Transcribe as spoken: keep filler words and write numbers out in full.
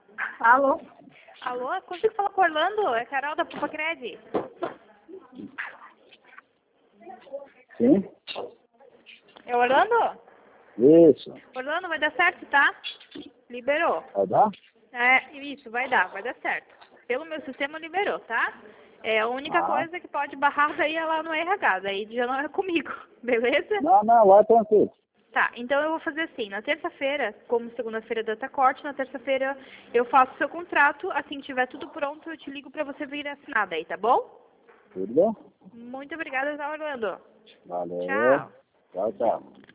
Alô? Alô, consigo falar com o Orlando? É Carol da Pupa Cred. Sim? É o Orlando? Isso. Orlando, vai dar certo, tá? Liberou. Vai dar? É, isso, vai dar, vai dar certo. Pelo meu sistema liberou, tá? É, a única Ah. coisa que pode barrar daí é lá no R H, daí já não é comigo, beleza? Não, não, lá é tranquilo. Tá, então eu vou fazer assim, na terça-feira, como segunda-feira é data corte, na terça-feira eu faço o seu contrato, assim que tiver tudo pronto eu te ligo pra você vir assinar daí, tá bom? Tudo bem? Muito obrigada, tá, Orlando? Valeu. Tchau. Tchau, tchau.